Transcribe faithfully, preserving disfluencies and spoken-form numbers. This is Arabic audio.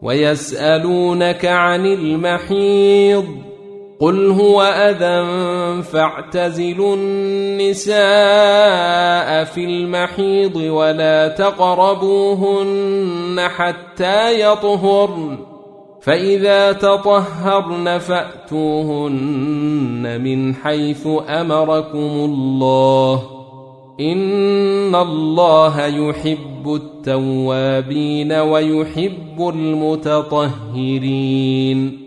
ويسألونك عن المحيض قل هو أذى فاعتزلوا النساء في المحيض ولا تقربوهن حتى يطهرن فإذا تطهرن فأتوهن من حيث أمركم الله إن الله يحب التوابين ويحب المتطهرين